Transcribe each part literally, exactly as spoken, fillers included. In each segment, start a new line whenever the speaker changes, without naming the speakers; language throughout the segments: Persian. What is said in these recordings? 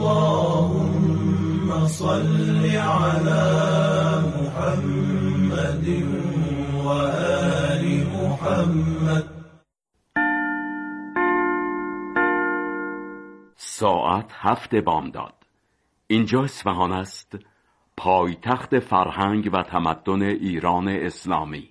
اللهم صل على محمد و آل محمد.
ساعت هفت بامداد. اینجا اصفهان است، پایتخت فرهنگ و تمدن ایران اسلامی.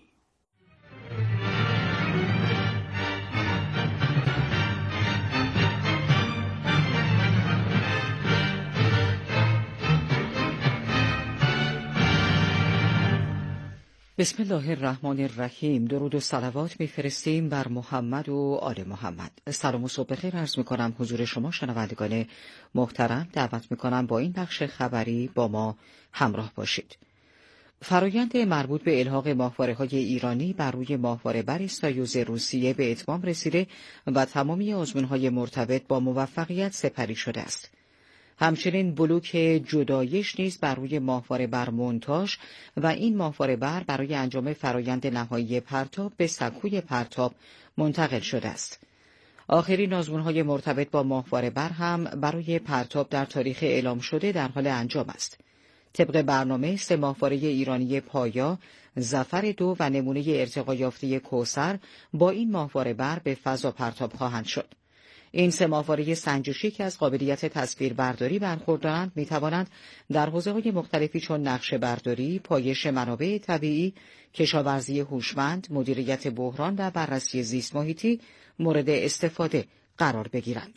بسم الله الرحمن الرحیم. درود و صلوات میفرستیم بر محمد و آل محمد. سلام و صبح بخیر عرض میکنم حضور شما شنوندگان محترم. دعوت میکنم با این بخش خبری با ما همراه باشید. فرایند مربوط به الحاق ماهواره‌های ایرانی بر روی ماهواره بر سایوز روسیه به اتمام رسیده و تمامی آزمون‌های مرتبط با موفقیت سپری شده است. همچنین بلوک جدایش نیز بر روی ماهواره بر مونتاژ و این ماهواره بر برای انجام فرایند نهایی پرتاب به سکوی پرتاب منتقل شده است. آخرین آزمون‌های مرتبط با ماهواره بر هم برای پرتاب در تاریخ اعلام شده در حال انجام است. طبق برنامه سه ماهواره ایرانی پایا، ظفر دو و نمونه ارتقا یافته کوثر با این ماهواره بر به فضا پرتاب خواهند شد. این سه ماهواره سنجشی که از قابلیت تصویربرداری برخوردارند می‌توانند در حوزه‌های مختلفی چون نقشه برداری، پایش منابع طبیعی، کشاورزی هوشمند، مدیریت بحران و بررسی زیست محیطی مورد استفاده قرار بگیرند.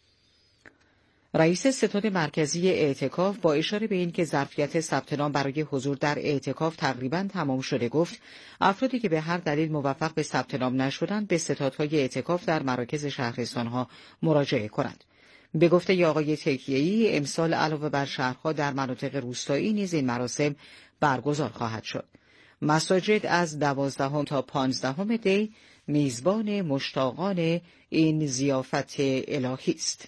رئیس ستاد مرکزی اعتکاف با اشاره به اینکه ظرفیت ثبت نام برای حضور در اعتکاف تقریباً تمام شده گفت افرادی که به هر دلیل موفق به ثبت نام نشدند به ستادهای اعتکاف در مراکز شهرستانها مراجعه کنند. به گفته آقای تکیه‌ای امسال علاوه بر شهرها در مناطق روستایی نیز این مراسم برگزار خواهد شد. مساجد از دوازدهم تا پانزدهم دی میزبان مشتاقان این ضیافت الهی است.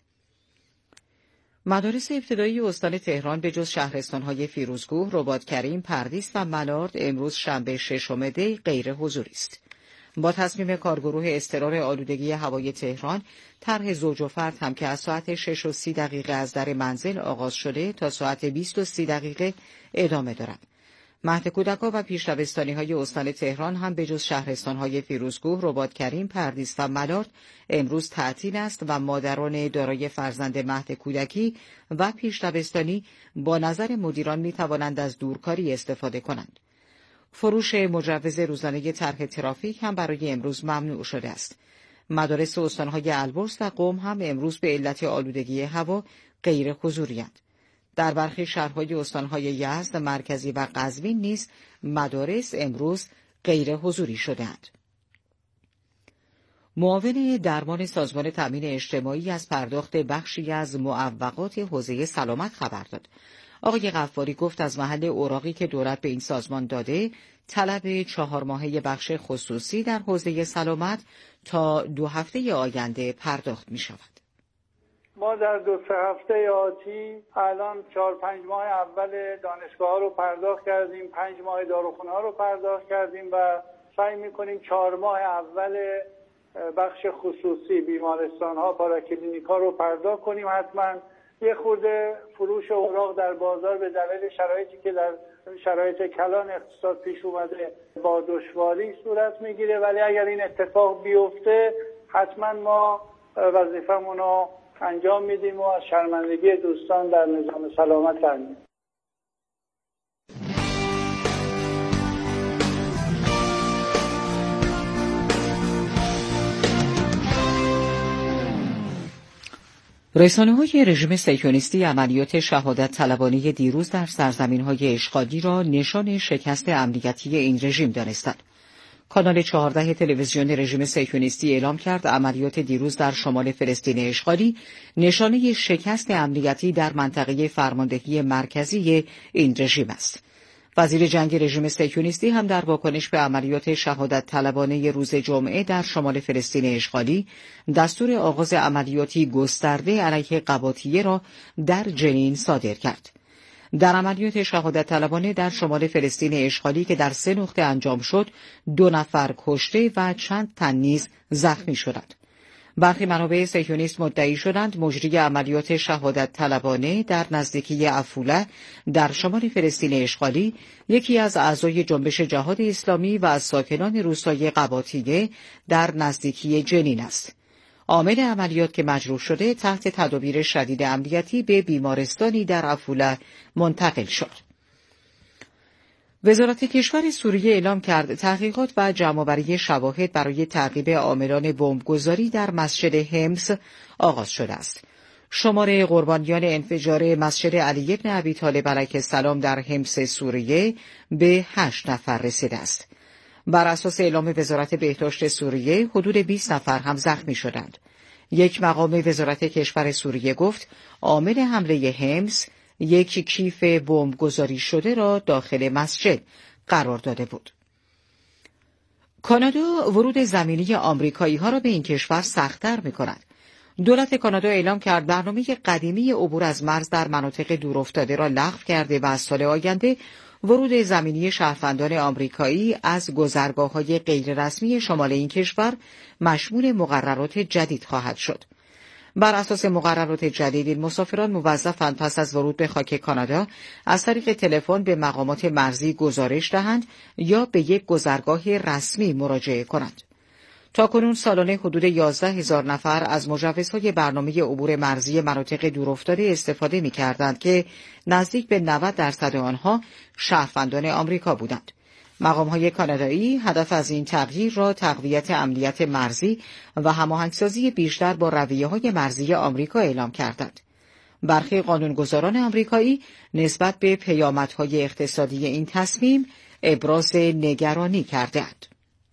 مدارس ابتدایی استان تهران به جز شهرستان‌های فیروزکوه، رباطکریم، پردیس و ملارد امروز شنبه ششم دی غیر حضوری است. با تصمیم کارگروه اضطرار آلودگی هوای تهران، طرح زوج و فرد هم که از ساعت شش و سی دقیقه از در منزل آغاز شده تا ساعت بیست و سی دقیقه ادامه دارد. مهد کودکان و پیشدوستانی‌های استان تهران هم به جز شهرستان‌های فیروزکوه، رباطکریم، پردیس و ملارد امروز تعطیل است و مادران دارای فرزند مهد کودکی و پیشدوستانی با نظر مدیران می‌توانند از دورکاری استفاده کنند. فروش مجوز روزانه طرح ترافیک هم برای امروز ممنوع شده است. مدارس استان‌های البرز و قم هم امروز به علت آلودگی هوا غیر حضوری‌اند. در برخی شهرهای استانهای یزد، مرکزی و قزوین نیز مدارس امروز غیر حضوری شده‌اند. معاون درمان سازمان تأمین اجتماعی از پرداخت بخشی از معوقات حوزه سلامت خبر داد. آقای غفاری گفت از محل اوراقی که دولت به این سازمان داده، طلب چهار ماهه بخش خصوصی در حوزه سلامت تا دو هفته آینده پرداخت می شود.
ما در دو سه هفته آتی الان چهار پنج ماه اول دانشگاه ها رو پرداخت کردیم، پنج ماه داروخانه ها رو پرداخت کردیم و سعی میکنیم چهار ماه اول بخش خصوصی بیمارستان ها، پاراکلینیک ها رو پرداخت کنیم. حتما یه خورده فروش اوراق در بازار به دلیل شرایطی که در شرایط کلان اقتصاد پیش اومده با دشواری صورت میگیره، ولی اگر این اتفاق بیفته حتما ما وظیفمون رو انجام میدیم و از شرمندگی دوستان در نظام سلامت برمیم.
رسانه‌های رژیم صهیونیستی عملیات شهادت طلبانه دیروز در سرزمین‌های اشغالی را نشان شکست امنیتی این رژیم دانستند. کانال چهارده تلویزیون رژیم صهیونیستی اعلام کرد عملیات دیروز در شمال فلسطین اشغالی نشانه شکست امنیتی در منطقه فرماندهی مرکزی این رژیم است. وزیر جنگ رژیم صهیونیستی هم در واکنش به عملیات شهادت طلبانه روز جمعه در شمال فلسطین اشغالی دستور آغاز عملیاتی گسترده علیه قباطیه را در جنین صادر کرد. در عملیات شهادت طلبانه در شمال فلسطین اشغالی که در سه نقطه انجام شد، دو نفر کشته و چند تن نیز زخمی شدند. برخی منابع صهیونیست مدعی شدند مجری عملیات شهادت طلبانه در نزدیکی عفوله در شمال فلسطین اشغالی یکی از اعضای جنبش جهاد اسلامی و از ساکنان روستای قباطیه در نزدیکی جنین است. عامل عملیات که مجروح شده تحت تدابیر شدید امنیتی به بیمارستانی در عفوله منتقل شد. وزارت کشور سوریه اعلام کرد تحقیقات و جمع‌آوری شواهد برای تعقیب عاملان بمبگذاری در مسجد حمص آغاز شده است. شمار قربانیان انفجار مسجد علی بن ابی طالب علیه السلام در حمص سوریه به هشت نفر رسیده است. بر اساس اعلام وزارت بهداشت سوریه حدود بیست نفر هم زخمی شدند. یک مقام وزارت کشور سوریه گفت عامل حمله حمص یک کیف بمب گذاری شده را داخل مسجد قرار داده بود. کانادا ورود زمینی آمریکایی ها را به این کشور سخت‌تر می‌کند. دولت کانادا اعلام کرد برنامه قدیمی عبور از مرز در مناطق دورافتاده را لغو کرده و از سال آینده ورود زمینی شهروندان آمریکایی از گذرگاه‌های غیررسمی شمال این کشور مشمول مقررات جدید خواهد شد. بر اساس مقررات جدید این مسافران موظفند پس از ورود به خاک کانادا از طریق تلفن به مقامات مرزی گزارش دهند یا به یک گذرگاه رسمی مراجعه کنند. تاکنون سالانه حدود یازده هزار نفر از مجوزهای برنامه عبور مرزی مناطق دورافتاده استفاده می‌کردند که نزدیک به نود درصد آنها شهروندان آمریکا بودند. مقام‌های کانادایی هدف از این تغییر را تقویت امنیت مرزی و هماهنگسازی بیشتر با رویه‌های مرزی آمریکا اعلام کردند. برخی قانونگذاران آمریکایی نسبت به پیامدهای اقتصادی این تصمیم ابراز نگرانی کردند.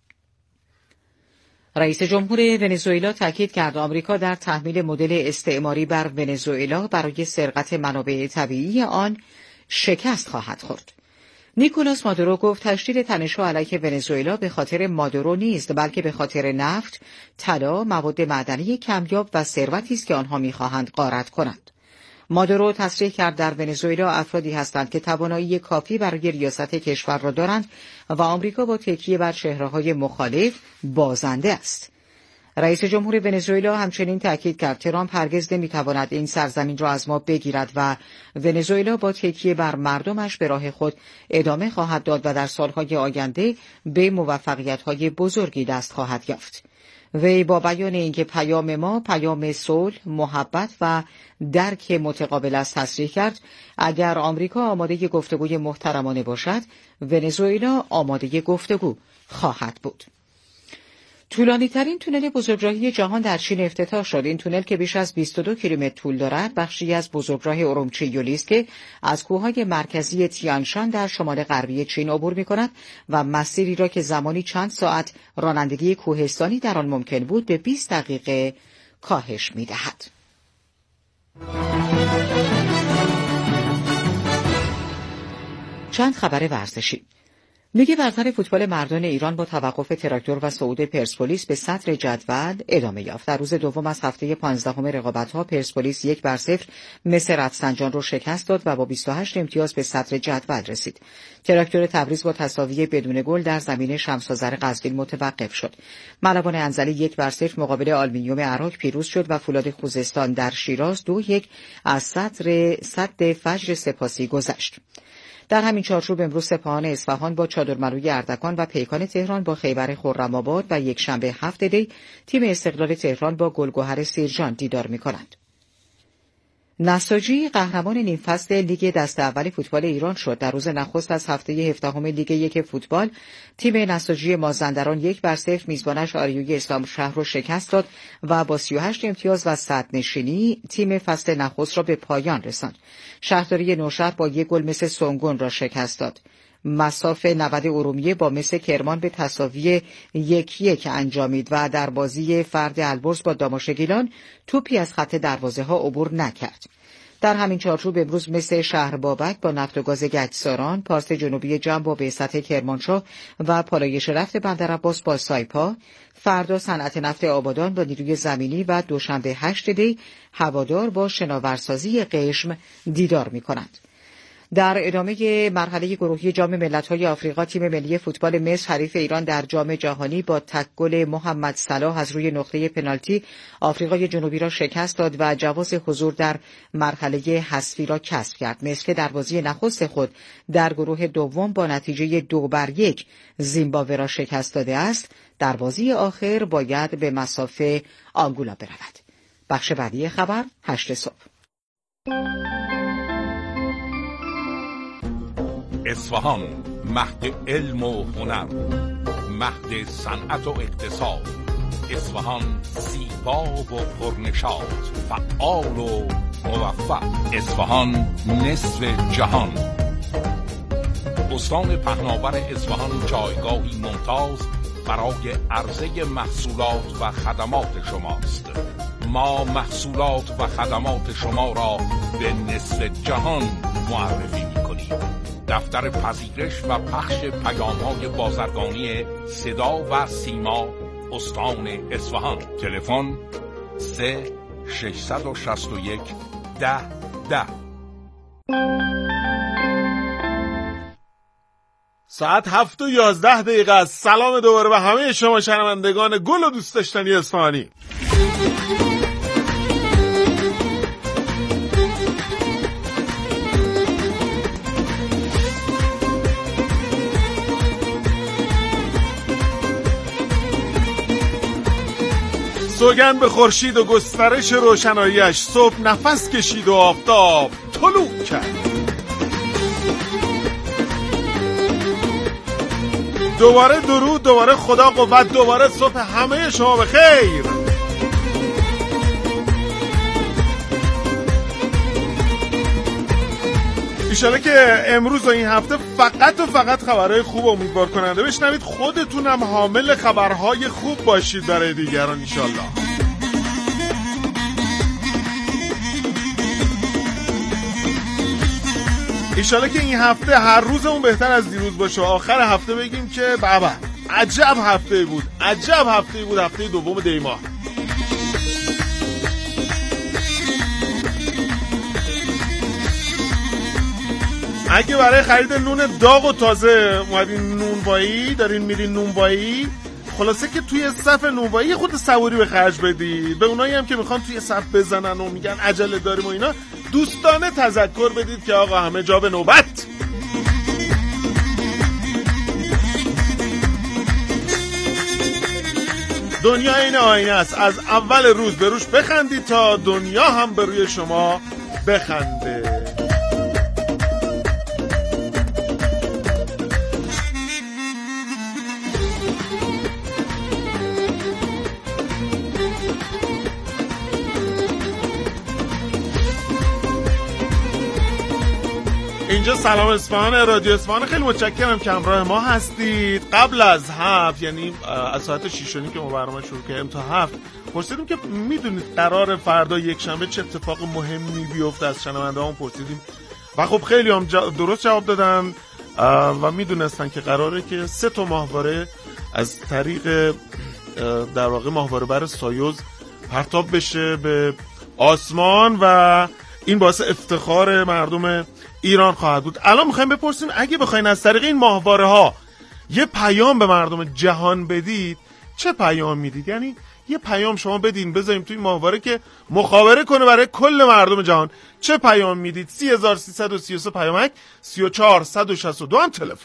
رئیس جمهور ونزوئلا تاکید کرد آمریکا در تحمیل مدل استعماری بر ونزوئلا برای سرقت منابع طبیعی آن شکست خواهد خورد. نیکولاس مادورو گفت تشدید تنش‌ها علیه ونزوئلا به خاطر مادورو نیست بلکه به خاطر نفت، طلا، مواد معدنی کمیاب و ثروتی است که آنها می‌خواهند غارت کنند. مادورو تصریح کرد در ونزوئلا افرادی هستند که توانایی کافی برای ریاست کشور را دارند و آمریکا با تکیه بر چهره‌های مخالف بازنده است. رئیس جمهور ونزوئلا همچنین تاکید کرد ترامپ هرگز نمی‌تواند این سرزمین را از ما بگیرد و ونزوئلا با تکیه بر مردمش به راه خود ادامه خواهد داد و در سالهای آینده به موفقیت‌های بزرگی دست خواهد یافت. وی با بیان اینکه پیام ما پیام صلح، محبت و درک متقابل است تصریح کرد اگر آمریکا آماده گفتگوی محترمانه باشد، ونزوئلا آماده گفتگو خواهد بود. طولانی ترین تونل بزرگراهی جهان در چین افتتاح شد. این تونل که بیش از بیست و دو کیلومتر طول دارد، بخشی از بزرگراه ارومچی یولی است که از کوههای مرکزی تیانشان در شمال غربی چین عبور می‌کند و مسیری را که زمانی چند ساعت رانندگی کوهستانی در آن ممکن بود به بیست دقیقه کاهش می‌دهد. چند خبر ورزشی. لیگ برتر فوتبال مردان ایران با توقف تراکتور و صعود پرسپولیس به صدر جدول ادامه یافت. در روز دوم از هفته پانزدهم رقابت‌ها پرسپولیس یک بر صفر مس رفسنجان را شکست داد و با بیست و هشت امتیاز به صدر جدول رسید. تراکتور تبریز با تساوی بدون گل در زمین شمس آذر قزوین متوقف شد. ملوان انزلی یک بر صفر مقابل آلومینیوم عراق پیروز شد و فولاد خوزستان در شیراز دو یک از صدر صد فجر سپاسی گذشت. در همین چارچوب امروز سپاهان اصفهان با چادرملوی اردکان و پیکان تهران با خیبر خرم‌آباد و یک شنبه هفت دی تیم استقلال تهران با گلگهر سیرجان دیدار می‌کنند. نساجی قهرمان نیم فصل لیگ دست اول فوتبال ایران شد. در روز نخست از هفته هفدهم لیگ یک فوتبال تیم نساجی مازندران یک بر صفر میزبانش آریوی اسلام شهر را شکست داد و با سی و هشت امتیاز و صد نشینی تیم فصل نخست را به پایان رساند. شهرداری نوشهر با یک گل مس سنگون را شکست داد. مصاف نود ارومیه با مس کرمان به تساوی یک یک انجامید و در بازی فرد البرز با داماشگیلان توپی از خط دروازه ها عبور نکرد. در همین چارچوب امروز مس شهر بابک با نفت و گاز گچساران، پارس جنوبی جنب با بعثت کرمانشاه و پالایش رفت بندرعباس با سایپا، فردا صنعت نفت آبادان با نیروی زمینی و دوشنبه هشت دی هوادار با شناورسازی قشم دیدار می‌کنند. در ادامه مرحله گروهی جام ملت‌های آفریقا تیم ملی فوتبال مصر حریف ایران در جام جهانی با تک گل محمد صلاح از روی نقطه پنالتی آفریقای جنوبی را شکست داد و جواز حضور در مرحله حذفی را کسب کرد. مصر که در بازی نخست خود در گروه دوم با نتیجه دو بر یک زیمبابوه را شکست داده است، در بازی آخر باید به مصاف آنگولا برود. بخش بعدی خبر هشت صبح.
اصفهان مهد علم و هنر، مهد صنعت و اقتصاد. اصفهان زیبا و پرنشاط، فعال و موفق. اصفهان نصف جهان. استان پهناور اصفهان جایگاهی ممتاز برای عرضه محصولات و خدمات شماست. ما محصولات و خدمات شما را به نصف جهان معرفی می‌کنیم. دفتر پذیرش و پخش پیام‌های بازرگانی صدا و سیما استان اصفهان. تلفن سه ششصد و شصت و یک ده ده.
ساعت هفت و یازده دقیقه است. سلام دوباره به همه شما شنوندگان گل و دوست داشتنی اصفهانی. سوگند به خورشید و گسترش روشناییش، صبح نفس کشید و آفتاب طلوع کرد. دوباره درود، دوباره خدا قوت، دوباره صبح همه شما بخیر. ایشالا که امروز و این هفته فقط و فقط خبرهای خوب امیدوار کننده بشنوید، خودتونم حامل خبرهای خوب باشید برای دیگران ایشالله. ایشالا که این هفته هر روزمون بهتر از دیروز باشه و آخر هفته بگیم که بابا عجب هفته بود، عجب هفته بود، هفته دوم دی ماه. اگه برای خرید نون داغ و تازه اومدین نونوایی، دارین میرین نونوایی، خلاصه که توی صف نونوایی خود صبوری به خرج بدید. به اونایی هم که میخوان توی صف بزنن و میگن عجله داریم و اینا، دوستانه تذکر بدید که آقا همه جا به نوبت. دنیا این آینه است، از اول روز به روش بخندید تا دنیا هم به روی شما بخنده. اینجا سلام اصفهان، رادیو اصفهان. خیلی متشکرم که همراه ما هستید. قبل از هفت، یعنی از ساعت شش و نیم که ما برنامه شروع کردیم تا هفت، پرسیدیم که میدونید قرار فردا یک شنبه چه اتفاق مهمی بیفته، از شنونده‌هامون پرسیدیم و خب خیلی هم درست جواب دادن و میدونستن که قراره که سه تا ماهواره از طریق در واقع ماهواره بر سایوز پرتاب بشه به آسمان و این باعث افتخار مردم ایران خواهد بود. الان میخوایم بپرسیم اگه بخواین از طریق این ماهواره ها یه پیام به مردم جهان بدید، چه پیام میدید؟ یعنی یه پیام شما بدین بذاریم توی ماهواره که مخابره کنه برای کل مردم جهان، چه پیام میدید؟ سی هزار سیصد و سی و سه پیامک، سی و چهار صد و شصت و دو هم تلفن.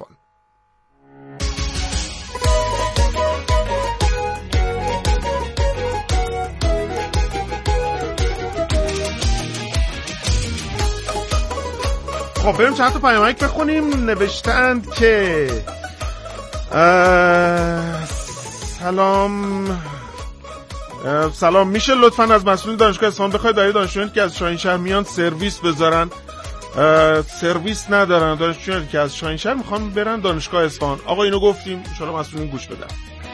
خب بریم چند تا پیامک بخونیم. نوشتند که سلام سلام میشه لطفاً از مسئولین دانشگاه اصفهان بخواید برای دانشجویانی که از شاهینشهر میان سرویس بذارن؟ سرویس ندارن دانشجویانی که از شاهینشهر میخوان برن دانشگاه اصفهان. آقا اینو گفتیم، ان شاءالله مسئولین گوش بدن.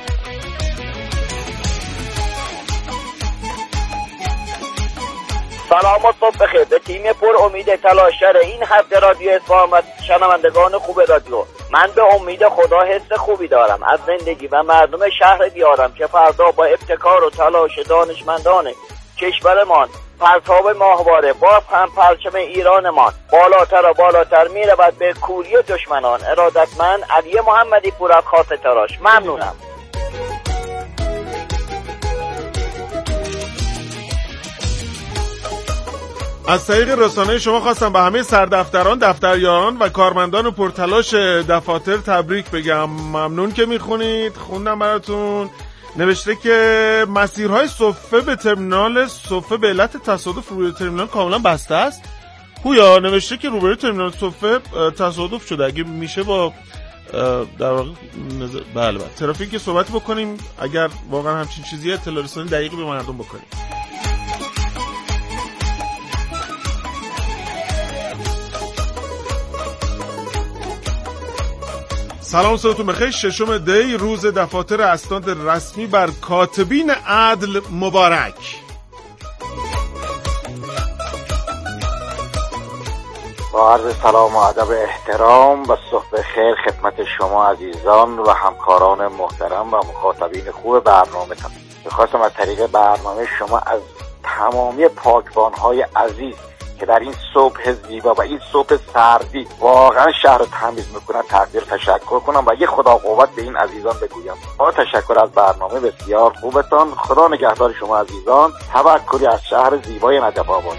سلام و صبح بخیر به تیم پر امید تلاشگر این هفته رادیو اصفهان و شنوندگان خوب رادیو. من به امید خدا حس خوبی دارم از زندگی و مردم شهر بیارم که فردا با ابتکار و تلاش دانشمندانه کشورمان پرتاب ماهواره باز هم پرچم ایرانمان بالاتر و بالاتر میرود به کوری دشمنان. ارادتمند علی محمدی پور از خاص تراش. ممنونم.
از طریق رسانه شما خواستم به همه سردفتران، دفتریاران و کارمندان پرتلاش دفاتر تبریک بگم. ممنون که میخونید. خوندم براتون. نوشته که مسیرهای صفه به ترمینال صفه به علت تصادف روبروی ترمینال کاملا بسته است. هویا نوشته که روبروی ترمینال صفه تصادف شده. اگه میشه با در واقع نظر... بله بله ترافیک صحبت بکنیم، اگر واقعا همچین چیزی اطلاع رسانی دقیقی به مردم بکنیم. سلام صبحتون بخیر. ششم دی روز دفاتر اسناد رسمی بر کاتبین عدل مبارک.
با عرض سلام و ادب احترام و صبح خیر خدمت شما عزیزان و همکاران محترم و مخاطبین خوب برنامه تان. میخواستم از طریق برنامه شما از تمامی پاکبانهای عزیز که در این صبح زیبا و این صبح سردی واقعا شهر رو تمیز میکنن تقدیر تشکر کنم و یه خدا قوت به این عزیزان بگویم. با تشکر از برنامه بسیار خوبتان. خدا نگهدار شما عزیزان. توکلی از شهر زیبای نجف آباد.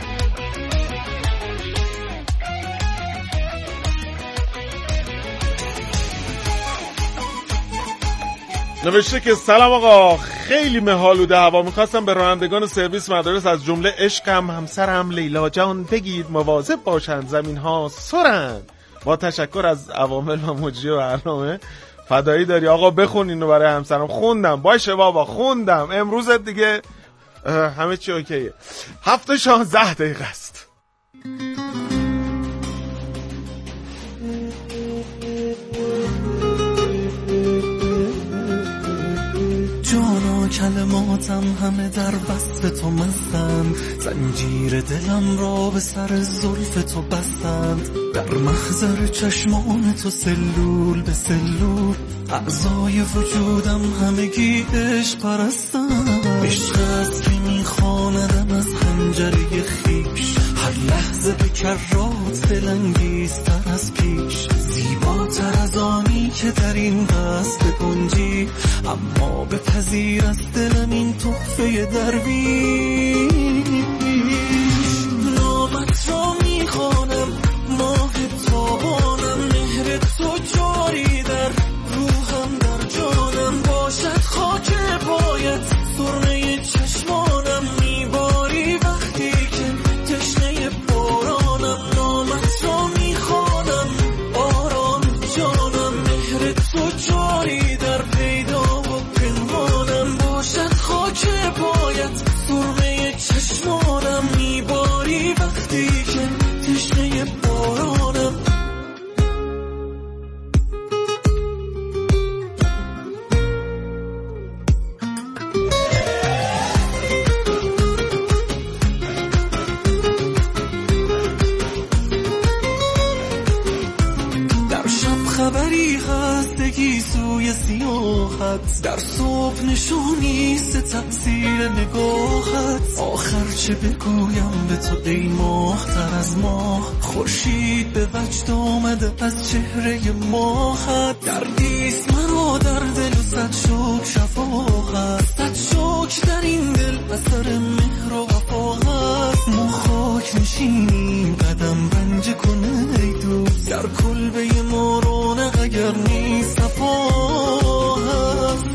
نوشته که سلام آقا، خیلی مه‌آلوده هوا. میخواستم به رانندگان سرویس مدارس از جمله عشقم همسرم لیلا جان بگید مواظب باشند، زمین ها سرند. با تشکر از عوامل و مجری برنامه. فدایی داری آقا. بخون اینو برای همسرم. خوندم. باشه بابا خوندم. امروز دیگه همه چی اوکیه. هفت شانزده دقیقه است.
جانا کلماتم همه در وصف تو مستند، زنجیر دلم را به سر زلف تو بستند. در محضر چشمان تو سلول به سلول اعضای وجودم همگی عشق پرستند. عشق است که میخواندم از خنجری خیش، هر لحظه به کرات دلانگیزتر از پیش. زیباتر از آنی که در این قصد گنجی، اما به پذیر از دلم این تحفه درویش. نامت را میخوانم ماه تابانم، مهر تو جاری در روحم در جانم. باشد خاک پایت سرمه چشمانم، میباری وقتی که تشنه بارانم. نامت را میخوانم آرام جانم، مهر تو جاری در پیدا و پنهانم. باشد خاک پایت سرمه چشمانم، میباری وقتی که تشنه بارانم. خبری هستگی سوی سیاحت، در صبح نشونیست تأثیر نگاهت. آخر چه بگویم به تو ای ماه تر از ماه، خورشید به وجد آمده از چهره ماهت. دردیست مرا در دل و صد شوک شفاقت، صد شوک در این دل اثر مهر و وفاقت. ما خاک نشینیم قدم رنج کنه ای دوست، در کلبه ما رونق اگر نیست صفاست.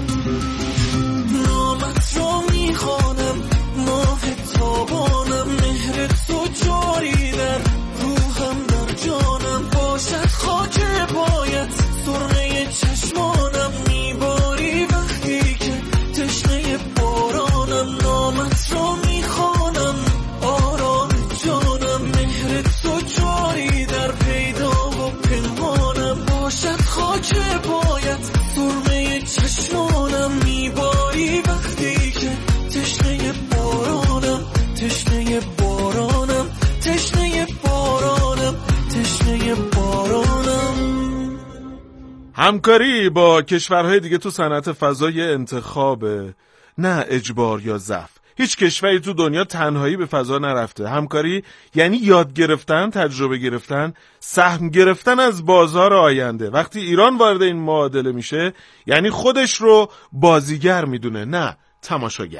نامت را میخوانم ماه تابانم، مهر تو جاری در روحم در جانم. باشد خاک پایت سرمه چشمانم، میباری وقتی که تشنه بارانم. نامت را میخوانم آرام جانم، مهر تو جاری در پیدا و پنهانم. باشد خاک پایت سرمه چشمانم، میباری وقتی که تشنه بارانم. تشنه بارانم، تشنه بارانم، تشنه بارانم.
همکاری با کشورهای دیگه تو صنعت فضای انتخاب، نه اجبار یا ضعف. هیچ کشوری تو دنیا تنهایی به فضا نرفته. همکاری یعنی یاد گرفتن، تجربه گرفتن، سهم گرفتن از بازار آینده. وقتی ایران وارد این معادله میشه یعنی خودش رو بازیگر میدونه، نه تماشاگر.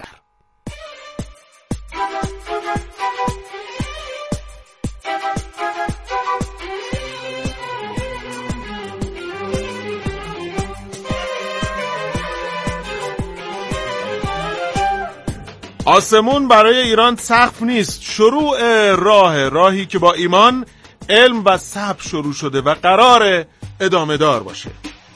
آسمون برای ایران سقف نیست، شروع راه راهی که با ایمان، علم و صبر شروع شده و قرار ادامه دار باشه.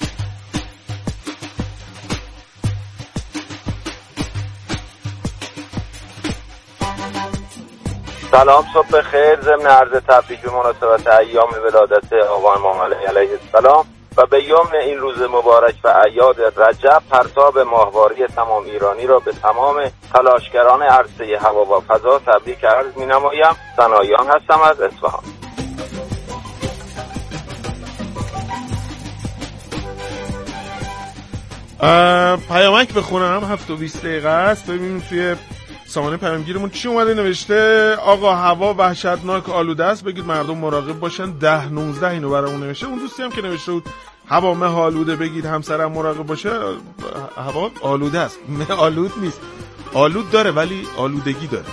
سلام، صبح خیر. ضمن عرض تبریک به مناسبت ایام ولادت آقا امام علیه السلام و به یمن این روز مبارک و اعیاد رجب، پرتاب ماهواره تمام ایرانی را به تمام تلاشگران عرصه هوا و فضا تبریک عرض می‌نمایم. ثنایان هستم از اصفهان.
پیامک بخونم، هفت و بیست دقیقه است. ببینیم توی سامانه پیامگیرمون چی اومده. نوشته آقا هوا وحشتناک آلوده است، بگید مردم مراقب باشن. ده نوزده اینو برامون نوشته. اون دوستی هم که نوشته بود هوا مه آلوده، بگید همسرم مراقب باشه. هوا آلوده است، مه آلود نیست. آلود داره ولی آلودگی داره.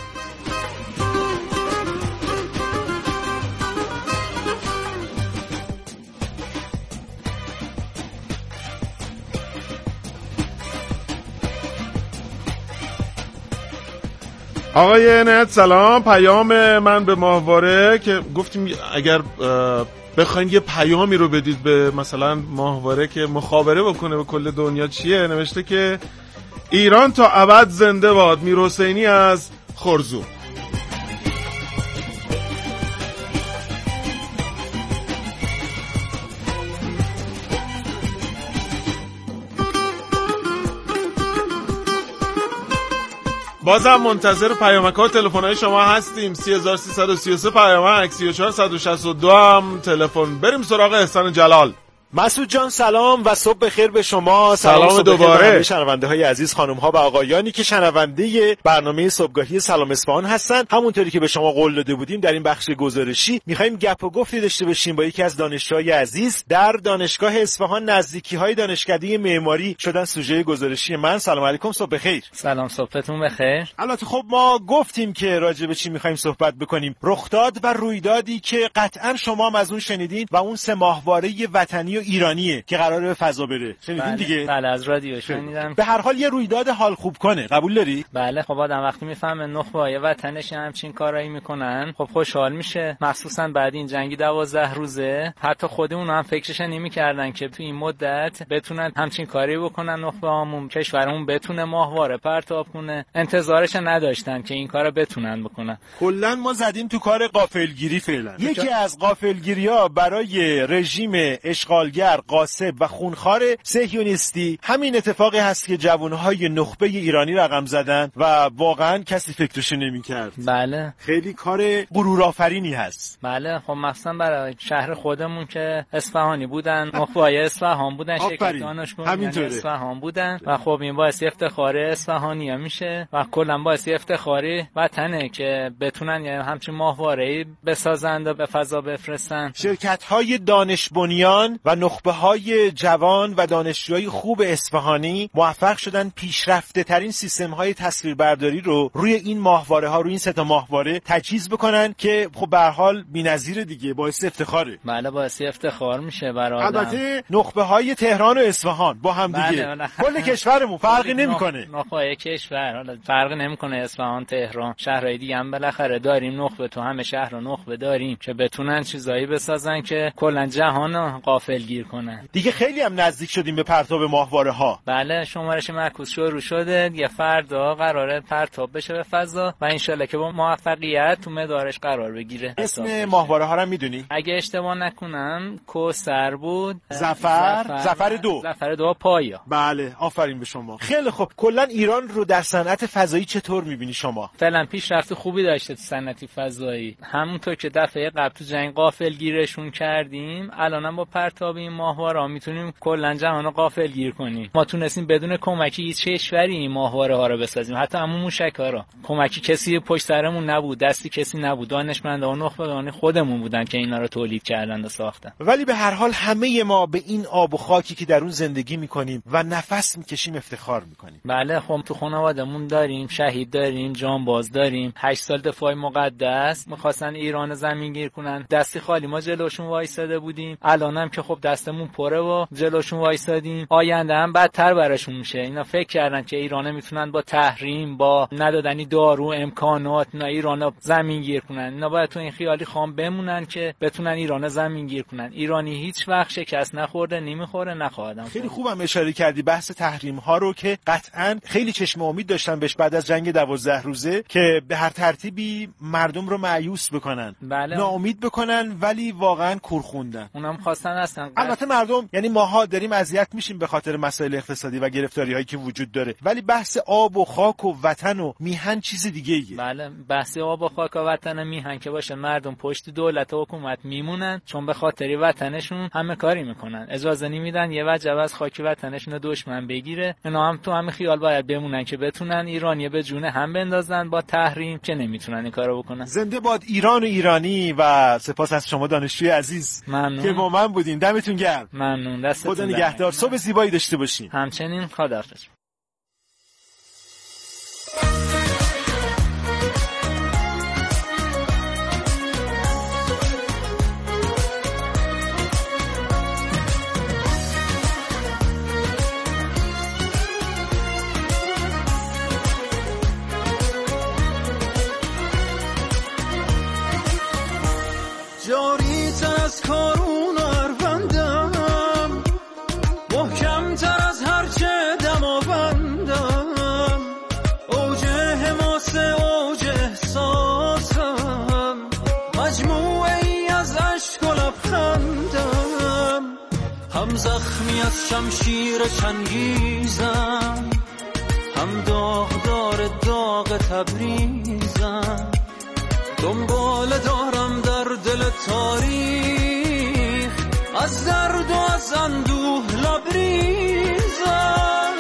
آقای نت سلام، پیام من به ماهواره که گفتیم اگر بخواین یه پیامی رو بدید به مثلا ماهواره که مخابره بکنه به کل دنیا، چیه؟ نوشته که ایران تا ابد زنده باد. میر حسینی از خرزوم. بازم منتظر پیامک‌ها، تلفن‌های شما هستیم. سه هزار و سیصد و سی و سه پیامک، سی و چهار صد و شصت و دو هم تلفن. بریم سراغ احسان جلال.
مسعود جان سلام و صبح بخیر به شما.
سلام, سلام دوباره
شنونده های عزیز، خانم ها و آقایانی که شنونده برنامه صبحگاهی سلام اصفهان هستن. همونطوری که به شما قول داده بودیم در این بخش گزارشی می‌خوایم گپ و گفتی داشته باشیم با یکی از دانشجوهای عزیز در دانشگاه اصفهان. نزدیکی‌های دانشکده معماری شدن سوژه گزارشی من. سلام علیکم، صبح بخیر.
سلام، صبحتون بخیر.
البته خب ما گفتیم که راجع به چی می‌خوایم صحبت بکنیم. رخداد و رویدادی که قطعاً شما هم از اون شنیدین و اون سه ماهواره وطنی و ایرانیه که قراره به فضا بره. شنیدین
بله،
دیگه؟
بله از رادیو شنیدم.
به هر حال یه رویداد حال خوب کنه، قبول داری؟
بله، خب آدم وقتی میفهمه نخبه‌های وطنش همچین کارایی میکنن خب خوشحال میشه، مخصوصا بعد این جنگی دوازده روزه. حتی خودمون هم فکرش نمی‌کردن که تو این مدت بتونن همچین کاری بکنن، نخبه‌هامون کشورمون بتونه ماهواره پرتاب کنه. انتظارش نداشتن که این کارو بتونن بکنن.
کلا ما زدیم تو کار غافلگیری فعلا. یکی از غافلگیری‌ها برای رژیم اشغالگر قاصب و خونخوار صهیونیستی همین اتفاقی هست که جوانهای نخبه ایرانی رقم زدن و واقعا کسی فکرش نمی‌کرد.
بله،
خیلی کار غرورآفرینی هست.
بله، خب مثلا برای شهر خودمون که اصفهانی بودن، نخبه‌های اصفهان بودن، شرکت دانشگاه یعنی اصفهان بودن و خب این باعث افتخار اصفهانی‌ها میشه و کلا باعث افتخاری وطنه که بتونن یعنی همچین ماهواره‌ای بسازن و به فضا بفرستن.
شرکت‌های دانش بنیان و نخبه‌های جوان و دانشجوهای خوب اصفهانی موفق شدن پیشرفته ترین سیستم‌های تصویربرداری رو روی این ماهواره‌ها، روی این سه تا ماهواره تجهیز بکنن که خب به هر حال بی‌نظیر دیگه، باعث افتخاره.
بله، باعث افتخار میشه برای
البته نخبه‌های تهران و اصفهان با هم دیگه
بله
کل کشورمون فرقی نمی‌کنه.
نخبه‌های کشور حالا فرقی نمی‌کنه، اصفهان، تهران، شهرهای دیگه هم بالاخره داریم نخبه، تو همه شهر و نخبه داریم که بتونن چیزایی بسازن که کلا جهانو غافلگیر کنن.
دیگه خیلی هم نزدیک شدیم به پرتاب ماهواره‌ها.
بله، شمارش معکوس شروع شده، یه فردا قراره پرتاب بشه به فضا و انشالله که با موفقیت تو مدارش قرار بگیره.
اسم ماهواره‌ها رو میدونی؟
اگه اشتباه نکنم کوثر بود،
ظفر، ظفر دو،
ظفر دو پایا.
بله، آفرین به شما. خیلی خوب. کلا ایران رو در صنعت فضایی چطور می‌بینی شما؟
فعلا پیشرفت خوبی داشته تو صنعت فضایی. همونطور که دفعه قبل تو جنگ غافلگیرشون کردیم، الانم با پرتاب این ماهواره میتونیم کلا جهان رو غافلگیر کنیم. ما تونستیم بدون کمکی هیچ کشوری این ماهواره ها رو بسازیم، حتی همون موشک‌ها رو. کمکی کسی پشت سرمون نبود، دستی کسی نبود، دانشمندان و نخبگان خودمون بودن که اینا رو تولید کردن و ساختن.
ولی به هر حال همه ما به این آب و خاکی که در اون زندگی میکنیم و نفس میکشیم افتخار میکنیم.
بله، خب تو خانواده‌مون داریم شهید، داریم جانباز، داریم هشت سال دفاع مقدس می‌خواستن ایران زمینگیر کنن، دستی خالی ما جلوشون وایساده بودیم. الانم که خب دستمون پره و جلوشون وایسادیم، آینده هم بدتر براشون میشه. اینا فکر کردن که ایران میتونن با تحریم، با ندادنی دارو، امکانات اینا ایران زمینگیر کنن. اینا باید تو این خیالی خام بمونن که بتونن ایران زمینگیر کنن. ایرانی هیچ وقت شکست نخورده، نمیخوره، نخواهد.
خیلی خوبم اشاره کردی بحث تحریم ها رو که قطعاً خیلی چشم امید داشتن بهش بعد از جنگ دوازده روزه که به هر ترتیبی مردم رو مایوس بکنن،
بله.
ناامید بکنن، ولی واقعاً کور خوندن.
اونم خواستن هستن.
البته مردم، یعنی ماها داریم اذیت میشیم به خاطر مسائل اقتصادی و گرفتاری هایی که وجود داره، ولی بحث آب و خاک و وطن و میهن چیز دیگه ایه.
بله، بحث آب و خاک و وطن و میهن که باشه، مردم پشت دولت و حکومت میمونن چون به خاطر وطنشون همه کاری میکنن، اجازه نمیدن یه وجب از خاک وطنشون رو دشمن بگیره. اینا هم تو همه خیال باید بمونن که بتونن ایرانی به جون هم بندازن با تحریم، که نمیتونن این کارو بکنن.
زنده باد ایران و ایرانی. و سپاس از شما دانشجوی عزیز
ممنون
که با من بودین. دمتون گرم.
ممنون، دستتون
خدا نگهدار. صبح زیبایی داشته باشین.
همچنین، خداحافظ.
جاری تر از کارون و اروندم، محکم تر از هرچه دماوندم، اوج حماسه اوج احساسم، مجموعه ای از عشق و لبخندم، هم زخمی از شمشیر چنگیزم، هم داغدار داغ تبریزم، دنبال دارم در دل تاریخ، از درد و از اندوه لبریزم.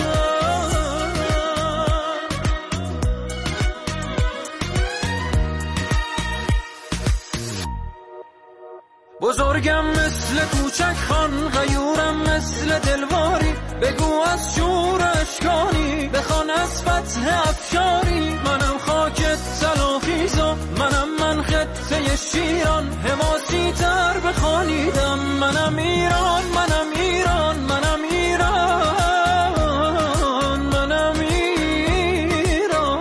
بزرگم مثل کوچک خان، غیورم مثل دلواری، بگو از شور اشکانی، بخوان از فتح افشاری، منم خاک سلاخیزا، منم من خطه شیران، حماسی تر بخوانیدم، منم ایران، منم ایران، منم ایران، منم ایران.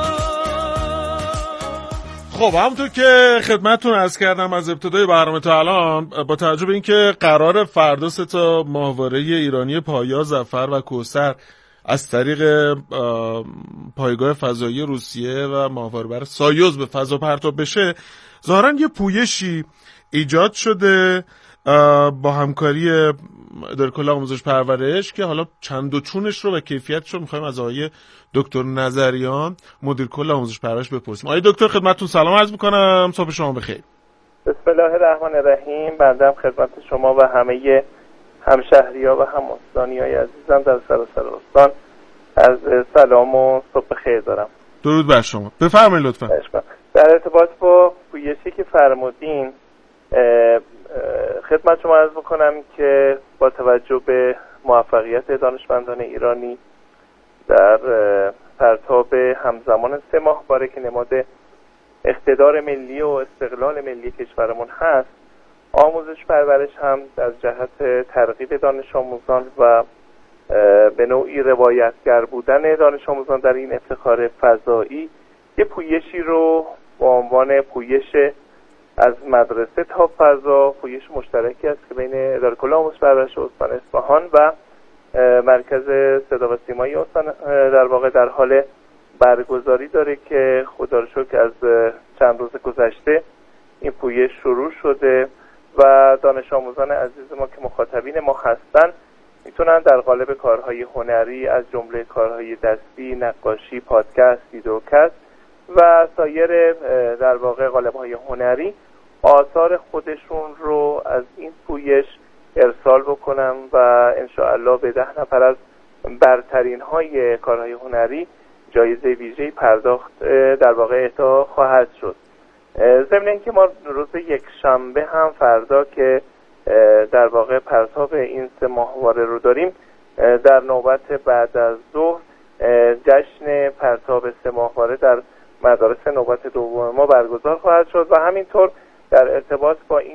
خب همونطور که خدمتتون عرض کردم از ابتدای برنامه تا الان، با توجه به اینکه قرار فردا سه تا ماهواره ایرانی پایا، ظفر و کوثر از طریق پایگاه فضایی روسیه و ماهواره‌بر سایوز به فضا پرتاب بشه، ظاهراً یه پویشی ایجاد شده با همکاری اداره کل آموزش پرورش که حالا چند و چونش رو و کیفیتش رو می‌خوایم از آقای دکتر نظریان مدیر کل آموزش پرورش بپرسیم. آقای دکتر خدمتتون سلام عرض می‌کنم، صبح شما بخیر.
بسم الله الرحمن الرحیم. بنده خدمت شما و همه همشهری‌ها و هم‌استانی‌های عزیزم در سراسر استان از سلام و صبح خیر دارم.
درود بر شما. بفرمایید لطفاً.
در ارتباط با پویشی که فرمودین خدمت شما عرض بکنم که با توجه به موفقیت دانشمندان ایرانی در پرتاب همزمان سه ماهواره که نماد اقتدار ملی و استقلال ملی کشورمون هست، آموزش پرورش هم در جهت ترغیب دانش آموزان و به نوعی روایتگر بودن دانش آموزان در این افتخار فضایی یه پویشی رو با عنوان پویش از مدرسه تا فضا، پویش مشترکی است که بین اداره کل آموزش پرورش استان اصفهان و مرکز صدا و سیمایی استان در واقع در حال برگزاری داره که خدا رو شکر از چند روز گذشته این پویش شروع شده و دانش آموزان عزیز ما که مخاطبین ما هستن میتونن در قالب کارهای هنری از جمله کارهای دستی، نقاشی، پادکست، ویدیوکست و سایر در واقع قالب‌های هنری آثار خودشون رو از این پویش ارسال بکنم و انشاءالله به ده نفر از برترین های کارهای هنری جایزه ویژه‌ای پرداخت در واقع اهدا خواهد شد. ضمن اینکه ما روز یک شنبه هم فردا که در واقع پرتاب این سه ماهواره رو داریم، در نوبت بعد از ظهر جشن پرتاب سه ماهواره در مدارس نوبت دوم ما برگزار خواهد شد و همینطور در ارتباط با این